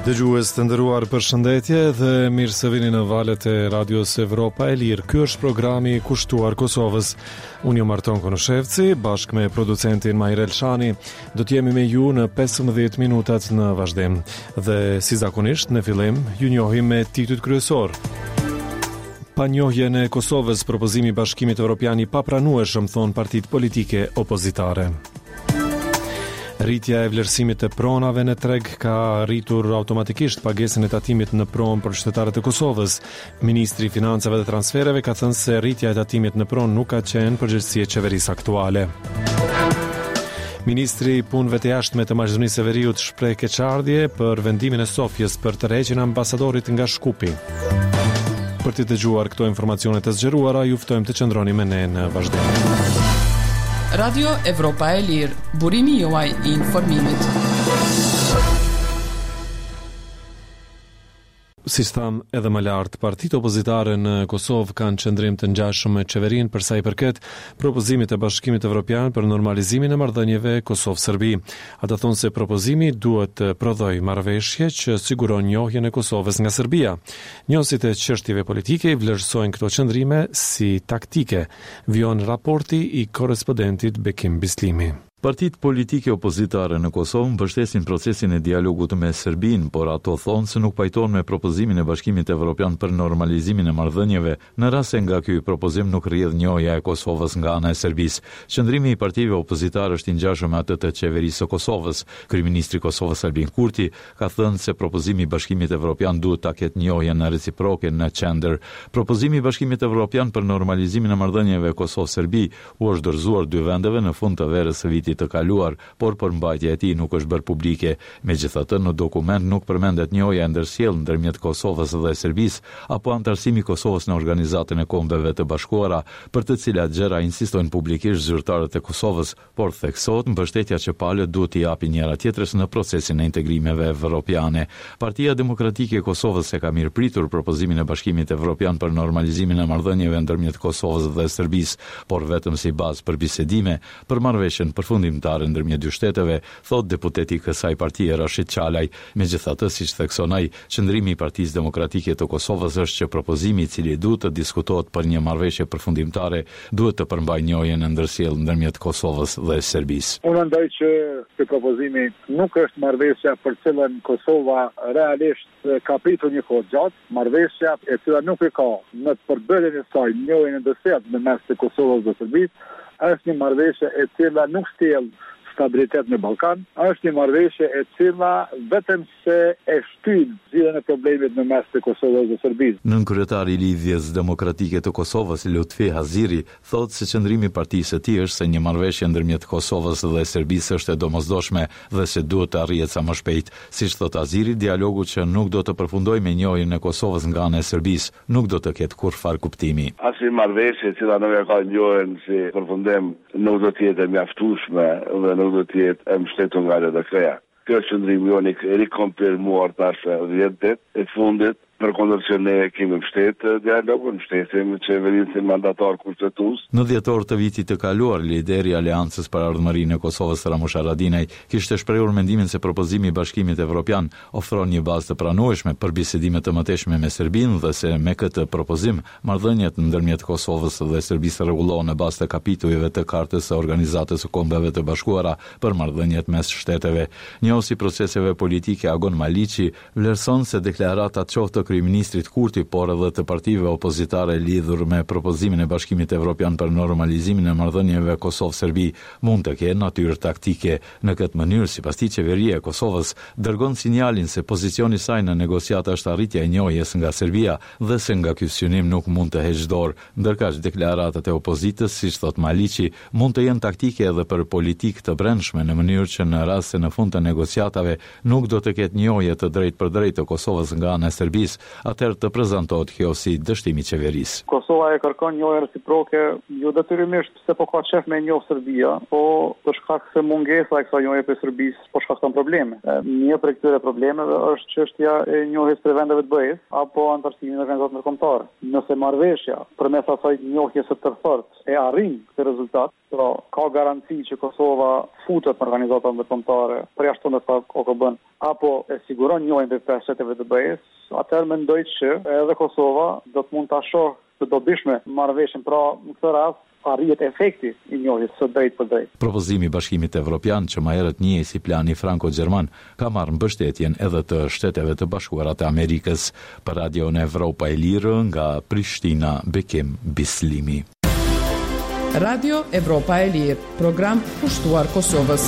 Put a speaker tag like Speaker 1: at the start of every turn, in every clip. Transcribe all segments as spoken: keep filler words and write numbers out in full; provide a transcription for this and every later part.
Speaker 1: Dëgjues të nderuar, përshëndetje dhe mirë se vini në valët e Radios Evropa e Lirë. Ky është programi i kushtuar Kosovës. Unë jam Arton Konoshevci, bashkë me producentin Majrel Shani. Do të jemi me ju në pesëmbëdhjetë minutat në vazhdim. Dhe si zakonisht, në fillim, ju njohim me titujt kryesor. Pa njohjen e Kosovës, propozimi i Bashkimit Evropian i papranueshëm, thon partitë politike opozitare. Rritja e vlerësimit të pronave në treg ka rritur automatikisht pagesën e tatimit në pronë për qytetarët e Kosovës. Ministri i Financave dhe Transfereve ka thënë se rritja e tatimit në pronë nuk ka qenë përgjegjësi e qeverisë aktuale. Ministri i Punëve të Jashtme të Maqedonisë së Veriut shpreh keqardhje për vendimin e Sofjes për tërheqjen e ambasadorit nga Shkupi. Për të dëgjuar këto informacione të zgjeruara, ju ftojmë të qëndroni me ne në vazhdim.
Speaker 2: Radio Evropa e Lirë, burimi juaj i informimit.
Speaker 1: Si tham edhe më lart, partitë opozitare në Kosovë kanë qëndrim të ngjashëm me qeverinë për sa i përket propozimit të Bashkimit Evropian për normalizimin e marrëdhënieve Kosovë-Serbi. Ata thonë se propozimi duhet të prodhojë marrëveshje që siguron njohjen e Kosovës nga Serbia. Njohësit e çështjeve politike i vlerësojnë këto qëndrime si taktike, vion raporti i korrespondentit Bekim Bislimi.
Speaker 3: Partitë politike opozitare në Kosovë mbështesin procesin e dialogut me Serbinë, por ato thonë se nuk pajtohen me propozimin e Bashkimit Evropian për normalizimin e marrëdhënieve, në rast se nga ky propozim nuk rrjedh njohja e Kosovës nga ana e Serbisë. Qëndrimi i partive opozitare është i ngjashëm me atë të qeverisë së Kosovës. Kryeministri i Kosovës Albin Kurti ka thënë se propozimi i Bashkimit Evropian duhet ta ketë njohjen reciproke në qendër. Propozimi i Bashkimit Evropian për normalizimin e marrëdhënieve Kosovë-Serbi u është dorëzuar dy vendeve në fund të verës së vitit të kaluar, por përmbajtja e tij nuk është bërë publike. Megjithatë, në dokument nuk përmendet njohja e ndërsjellë ndërmjet Kosovës dhe Serbisë apo antarësimi i Kosovës në Organizatën e Kombeve të Bashkuara, për të cilat gjëra insistojnë publikisht zyrtarët e Kosovës, por theksohet mbështetja që palët duhet t'i japin njëra tjetrës në procesin e integrimeve evropiane. Partia Demokratike e Kosovës e ka mirëpritur propozimin e Bashkimit Evropian për normalizimin e marrëdhënieve ndërmjet Kosovës dhe Serbisë, por vetëm si bazë për bisedime për marrëveshjen përfundimtare ndërmjet dy shteteve, thot deputeti i kësaj partie Rashid Çalaj. Megjithatë, siç thekson ai, qëndrimi i Partisë Demokratike të Kosovës është që propozimi i cili duhet të diskutohet për një marrëveshje përfundimtare duhet të përmbajë njohjen e ndërsjellë ndërmjet Kosovës dhe Serbisë.
Speaker 4: Unë mendoj që ky propozimi nuk është marrëveshja për cilën Kosova realisht ka pritur një kohë gjatë, marrëveshja e cila nuk e ka në përbërjen e saj njohjen e ndërsjellë në mes të Kosovës dhe Serbisë. Është një marrëveshje e cila nuk sjell stabilitet në Ballkan, është një marrëveshje e cila vetëm se e shtyn zgjidhjen e problemit në mes të Kosovës dhe Serbisë.
Speaker 3: Nën kryetari i Lidhjes Demokratike të Kosovës, Lutfi Haziri, thotë se qëndrimi i partisë së tij është se një marrëveshje ndërmjet Kosovës dhe Serbisë është e domosdoshme dhe se duhet të arrihet sa më shpejt. Siç thot Haziri, dialogu që nuk do të përfundojë me njohjen e Kosovës nga ana e Serbisë nuk do të ketë kurrë kuptimi.
Speaker 5: Asnjë marrëveshje që cila nuk e ka njohjen si përfundim nuk do të jetë mjaftueshme dhe nuk do të jetë e mbështetur nga L D K-ja. Kjo është qëndrimi jonë i rikonfirmuar tash dhjetë ditë e fundit, përkundër që ne kemi mbështetë dialogun, mbështesim qeverinë si mandatar kushtetues.
Speaker 3: Në dhjetor të vitit të kaluar, lideri i Aleancës për Ardhmërinë e Kosovës Ramush Haradinaj kishte shprehur mendimin se propozimi i Bashkimit Evropian ofron një bazë të pranueshme për bisedime të mëtejshme me Serbinë dhe se me këtë propozim marrëdhëniet ndërmjet Kosovës dhe Serbisë rregullohen në bazë të kapitujve të Kartës së Organizatës së Kombeve të Bashkuara për marrëdhëniet mes shteteve. Njohësi proceseve politike Agon Maliqi vlerëson se deklaratat qoftë kryeministrit Kurti, por edhe të partive opozitare lidhur me propozimin e Bashkimit Evropian për normalizimin e marrëdhënieve Kosovë-Serbi mund të kenë natyrë taktike. Në këtë mënyrë, sipas tij, qeveria e Kosovës dërgon sinjalin se pozicioni i saj në negociata është arritja e njohjes nga Serbia dhe se nga ky synim nuk mund të heqë dorë, ndërkaq deklaratat e opozitës, siç thot Maliqi, mund të jenë taktike edhe për politikë të brendshme në mënyrë që në rast se në fund të negociatave nuk do të ketë njohje të drejtë për drejtë të Kosovës nga ana e Serbisë, faturës, atëherë të prezantohet kjo si dështim i qeverisë.
Speaker 4: Kosova e kërkon njohje reciproke, jo detyrimisht se po ka qef me njohë Serbia, po për shkak se mungesa e kësaj njohje për Serbisë po shkakton probleme. Një prej këtyre problemeve është çështja e njohjes së vendeve të B E-s apo antarësimin e organizatave ndërkombëtare. Nëse marrëveshja përmes asaj njohjes së tërfortë e arrin këtë rezultat, pra ka garanci që Kosova futet në organizata ndërkombëtare, përjashton të O K B-n, apo e siguron njohjen e pesë shteteve të B E-s, atëherë mendoj që edhe Kosova do të mund ta shohë të dobishme marrëveshjen, pra në këtë rast arrihet efekti i njohjes së drejtë për drejtë.
Speaker 3: Propozimi i Bashkimit Evropian, që më herët njihej si plani franko-gjerman, ka marrë mbështetjen edhe të Shteteve të Bashkuara të Amerikës. Për Radion Evropa e Lirë, nga Prishtina, Bekim Bislimi.
Speaker 2: Radio Evropa e Lirë, program pushtuar Kosovës.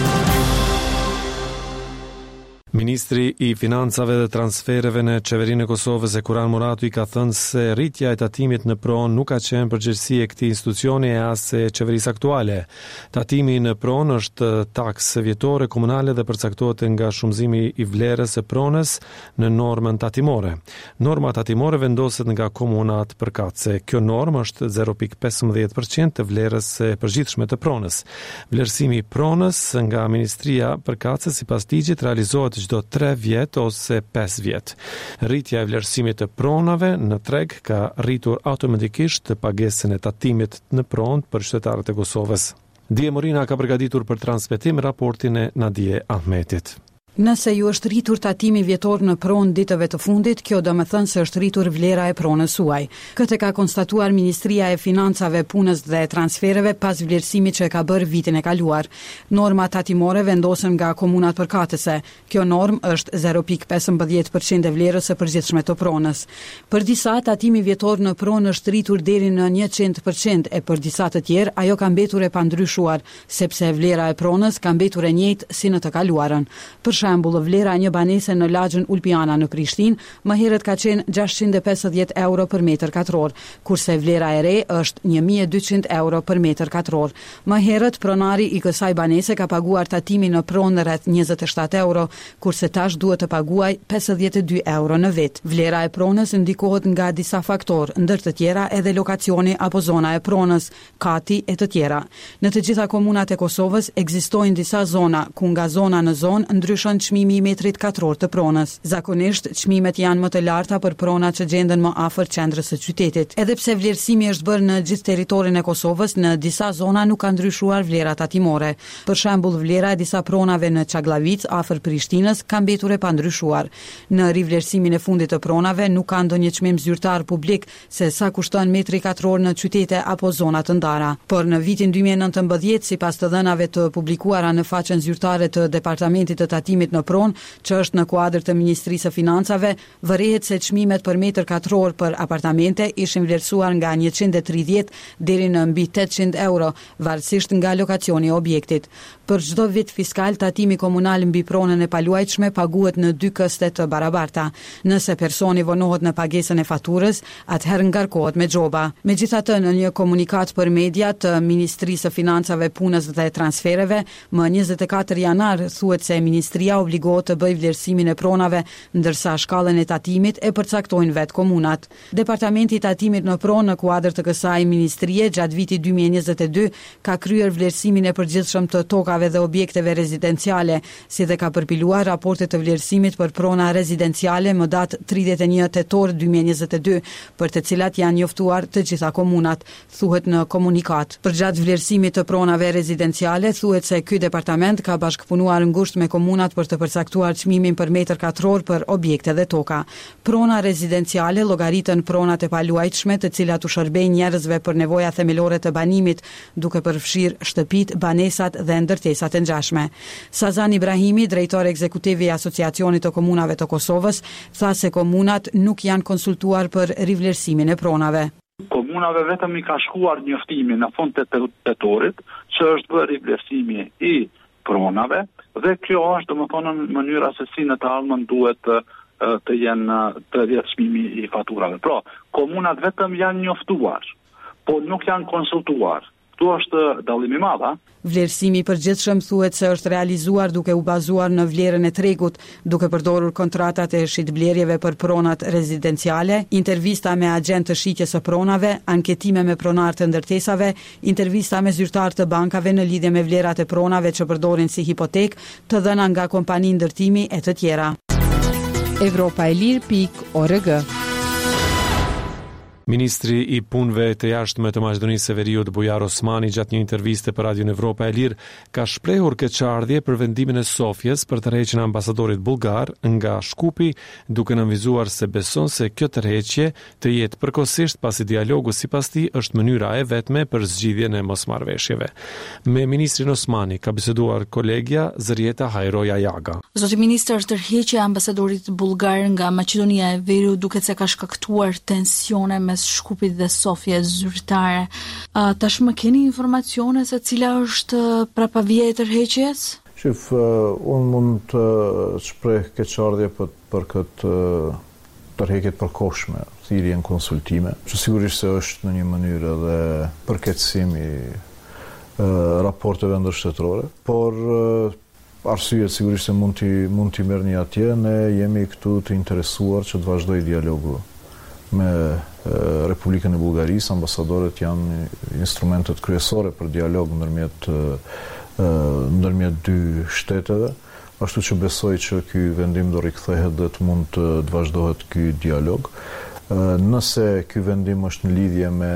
Speaker 1: Ministri i Financave dhe Transfereve në Qeverinë e Kosovës Ekuran Muratu i ka thënë se rritja e tatimit në pronë nuk ka qenë përgjegjësi e këtij institucioni e as e qeverisë aktuale. Tatimi në pronë është taksë vjetore komunale dhe përcaktohet nga shumëzimi i vlerës së pronës në normën tatimore. Norma tatimore vendoset nga komunat përkatëse. Kjo normë është zero pikë pesëmbëdhjetë përqind të vlerës së përgjithshme të pronës. Vlerësimi i pronës nga Ministria përkatëse sipas ligjit realizohet çdo tre vjet ose pesë vjet. Rritja e vlerësimit të pronave në treg ka rritur automatikisht të pagesën e tatimit në pronë për qytetarët e Kosovës. Dije Morina ka përgatitur për transmetim raportin e Nadije Ahmetit.
Speaker 6: Nëse ju është rritur tatimi vjetor në pronë ditëve të fundit, kjo do me thënë se është rritur vlera e pronës suaj. Këtë ka konstatuar Ministria e Financave, Punës dhe Transfereve pas vlerësimit që ka bërë vitin e kaluar. Norma tatimore vendosen nga komunat përkatëse. Kjo normë është zero pikë pesëmbëdhjetë përqind e vlerës së përgjithshme të pronës. Për disa, tatimi vjetor në pronë është rritur deri në njëqind përqind e për disa të tjerë ajo ka mbetur e pandryshuar, sepse vlera e pronës ka mbetur e njëjtë si në të kaluarën. Për shembull, vlera e një banese në lagjën Ulpiana në Prishtinë më herët ka qenë gjashtëqind e pesëdhjetë euro për metër katror, kurse vlera e re është një mijë e dyqind euro për metër katror. Më herët pronari i kësaj banese ka paguar tatimin në pronë rreth njëzet e shtatë euro, kurse tash duhet të paguaj pesëdhjetë e dy euro në vit. Vlera e pronës ndikohet nga disa faktorë, ndër të tjera edhe lokacioni apo zona e pronës, kati e të tjera. Në të gjitha komunat e Kosovës ekzistojnë disa zona ku nga zona në zonë ndryshon çmimi i metrit katror të pronës. Zakonisht çmimet janë më të larta për pronat që gjenden më afër qendrës së qytetit. Edhe pse vlerësimi është bërë në gjithë territorin e Kosovës, në disa zona nuk ka ndryshuar vlera tatimore. Për shembull, vlera e disa pronave në Çagllavic afër Prishtinës ka mbetur e pandryshuar. Në rivlerësimin e fundit të pronave nuk ka ndonjë çmim zyrtar publik se sa kushton metri katror në qytete apo zona të ndara. Por në vitin dy mijë e nëntëmbëdhjetë, sipas të dhënave të publikuara në faqen zyrtare të Departamentit të Tatimit në pronë, që është në kuadër të Ministrisë së Financave, vërehet se çmimet për metër katror për apartamente ishin vlerësuar nga njëqind e tridhjetë deri në mbi tetëqind euro, varësisht nga lokacioni i objektit. Për çdo vit fiskal, tatimi komunal mbi pronën e paluajtshme paguhet në dy këste të barabarta. Nëse personi vonohet në pagesën e faturës, atëherë ngarkohet me xhoba. Megjithatë, në një komunikat për media të Ministrisë së Financave, Punës dhe Transfereve, më njëzet e katër janar thuhet se Ministria obligohet të bëjë vlerësimin e pronave, ndërsa shkallën e tatimit e përcaktojnë vetë komunat. Departamenti i tatimit në pronë në kuadër të kësaj ministrie gjatë vitit dy mijë e njëzet e dy ka kryer vlerësimin e përgjithshëm të tokave dhe objekteve rezidenciale, si dhe ka përpiluar raportet të vlerësimit për prona rezidenciale më datë tridhjetë e një tetor dy mijë e njëzet e dy, për të cilat janë njoftuar të gjitha komunat, thuhet në komunikat. Përgjatë vlerësimit të pronave rezidenciale, thuhet se ky departament ka bashkëpunuar ngushtë me komunat për të përcaktuar çmimin për metër katror për objekte dhe toka. Prona rezidenciale llogaritën pronat e paluajtshme të cilat u shërbejnë njerëzve për nevoja themelore të banimit, duke përfshirë shtëpitë, banesat dhe ndërtesat e ngjashme. Sazan Ibrahimi, drejtori ekzekutiv i Asociacionit të Komunave të Kosovës, tha se komunat nuk janë konsultuar për rivlerësimin e pronave.
Speaker 7: Komunave vetëm i ka shkuar njoftimi në fund të tetorit, që është bërë rivlerësimi i pronave, dhe kjo është domethënë mënyra se si në të ardhmen duhet të, të jenë të vlerësimi i faturave. Pra, komunat vetëm janë njoftuar, po nuk janë konsultuar. Ktu është dallimi i madh.
Speaker 6: Vlerësimi i përgjithshëm thuhet se është realizuar duke u bazuar në vlerën e tregut, duke përdorur kontratat e shitblerjeve për pronat rezidenciale, intervista me agent të shitjes së pronave, anketime me pronar të ndërtesave, intervista me zyrtar të bankave në lidhje me vlerat e pronave që përdorin si hipotek, të dhëna nga kompani ndërtimi e të tjera.
Speaker 2: Evropa e Lirë pikë org.
Speaker 1: Ministri i punëve të jashtme të Maqedonisë së Veriut Bujar Osmani gjatë një interviste për Radion Evropa e Lirë ka shprehur keqardhje për vendimin e Sofjes për tërheqjen e ambasadorit bullgar nga Shkupi, duke nënvizuar se beson se kjo tërheqje të jetë përkohësisht pasi dialogu sipas tij është mënyra e vetme për zgjidhjen e mosmarrëveshjeve. Me ministrin Osmani ka biseduar kolegja Zërieta Hajroja Jaga.
Speaker 8: Zoti ministër, tërheqja e ambasadorit bullgar nga Maqedonia e Veriut duket se ka shkaktuar tensione me Shkupit dhe Sofjes zyrtare. Uh, tashmë keni informacione se cila është prapavija e tërheqjes?
Speaker 9: Shif, uh, unë mund të shpreh keqardhje për, për këtë uh, tërheqje të përkohshme, thirrjen konsultime, që sigurisht se është në një mënyrë edhe përkeqësim i uh, raporteve ndërshtetërore, por uh, arsyet sigurisht se mund t'i mund t'i merrni atje, ne jemi këtu të interesuar që të vazhdojë dialogu me Republikën e Bullgarisë. Ambasadorët janë instrumentet kryesore për dialog ndërmjet ndërmjet dy shteteve, ashtu që besoj që ky vendim do rikthehet dhe të mund të, të vazhdohet ky dialog. Nëse ky vendim është në lidhje me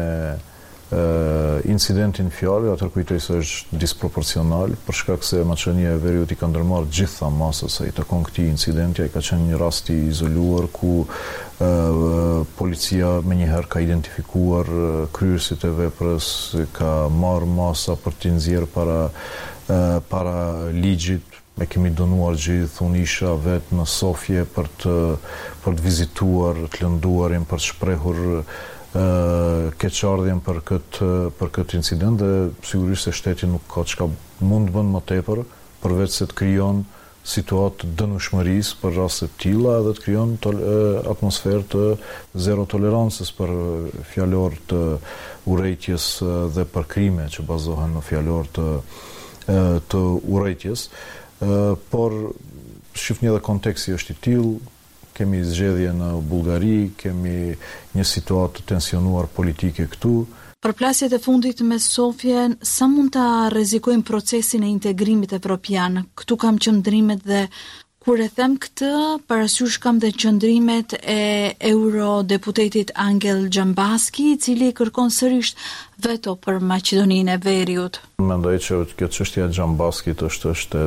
Speaker 9: incidentin fjalë, atëherë kujtoj se është disproporcional, për shkak se Maqedonia e Veriut i ka ndërmarrë gjitha masës sa i takon këtij incidenti. Ai ka qenë një rast i izoluar ku uh, policia menjëherë ka identifikuar uh, kryesit e veprës, ka marrë masa për t'i nxjerrë para uh, para ligjit. Ne kemi dënuar gjithë, unë isha vetë në Sofje për të për të vizituar të lënduarin, për të shprehur Uh, keqardhjen për këtë për këtë incident, dhe sigurisht se shteti nuk ka çka mund të bën më tepër përveç se të krijon situatë dënueshmërisë për raste të tilla dhe të krijon tol, uh, atmosferë të zero tolerancës për fjalor të urrejtjes uh, dhe për krime që bazohen në fjalor të uh, të urrejtjes. Uh, por shifni edhe konteksti është i tillë. Kemi zgjedhje në Bullgari, kemi një situatë të tensionuar politike këtu.
Speaker 8: Përplasjet e fundit me Sofjen, sa mund ta rrezikojnë procesin e integrimit evropian? Këtu kam qëndrimet dhe kur e them këtë, parasysh kam dhe qëndrimet e eurodeputetit Angel Gjambaski, i cili kërkon sërish veto për Maqedoninë e Veriut.
Speaker 9: Mendoj që kjo çështja e Gjambaskit është është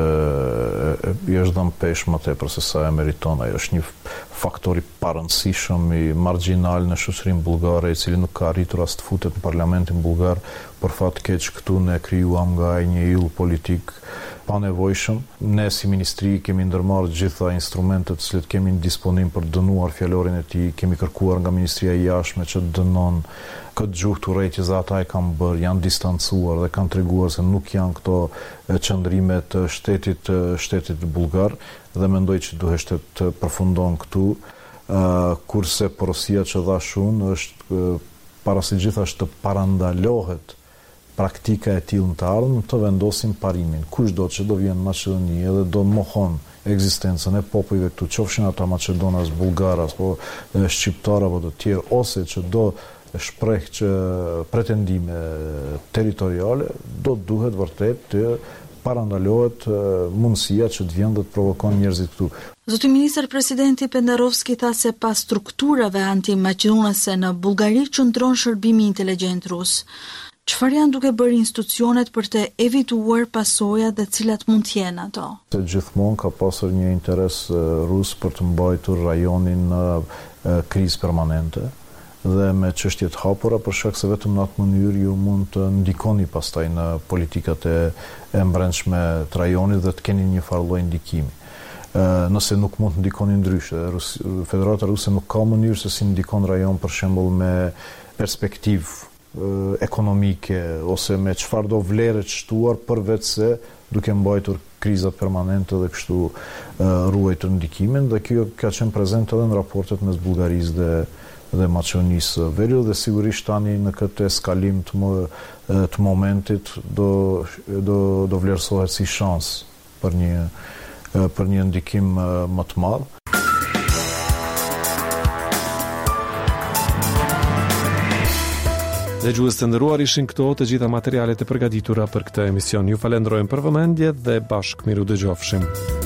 Speaker 9: i është dhënë pesh më tepër se sa e meriton. Ai është një faktor i parëndësishëm, i marginal në shoqërinë bullgare, i cili nuk ka arritur as të futet në parlamentin bullgar. Për fat keq këtu ne krijuam nga ai një ill politik pa nevojshëm. Ne si ministri kemi ndërmarrë gjitha instrumentet që kemi në disponim për dënuar fjalorin e tij, kemi kërkuar nga Ministria e Jashtme që dënon këtë gjuhë të urrejtjes, ata e kanë bërë, janë distancuar dhe kanë treguar se nuk janë këto qëndrime të shtetit shtetit bullgar, dhe mendoj që duhet të përfundon këtu, uh, kurse porosia që dhash unë është uh, para së gjithashtë të parandalohet praktika e tillë në të ardhmen, të vendosin parimin. Kushdo që do vjen në Maqedoni edhe do mohon ekzistencën e popujve këtu, qofshin ata Maqedonas, Bullgaras, po shqiptar apo të tjerë, ose që do shpreh që pretendime territoriale, do duhet vërtet të parandalohet mundësia që të vjen dhe të provokon njerëzit këtu.
Speaker 8: Zoti ministër, presidenti Pendarovski tha se pas strukturave anti-maqedonase në Bullgari qëndron shërbimi inteligjent rus. Çfarë janë duke bërë institucionet për të evituar pasojat dhe cilat mund të jenë ato?
Speaker 9: Se gjithmonë ka pasur një interes rus për të mbajtur rajonin në krizë permanente dhe me çështje të hapura, për shkak se vetëm në atë mënyrë ju mund të ndikoni pastaj në politikat e, e brendshme të rajonit dhe të keni një farë lloj ndikimi. Ë, nëse nuk mund të ndikoni ndryshe, Rus, Federata Ruse nuk ka mënyrë se si ndikon rajon, për shembull me perspektivë ekonomike ose me çfarë do vlerë të shtuar, përveç se duke mbajtur krizat permanente dhe kështu uh, ruajtur ndikimin, dhe kjo ka qenë prezente edhe në raportet mes Bullgarisë dhe dhe Maqedonisë Veriut dhe sigurisht tani në këtë eskalim të, mo, të momentit do, do, do vlerësohet si shans për një, për një ndikim më të madh.
Speaker 1: Dhe gjuhës të ndëruar ishin këto të gjitha materialet e përgatitura për këtë emision. Ju falenderojmë për vëmendje dhe bashkë miru dëgjofshim.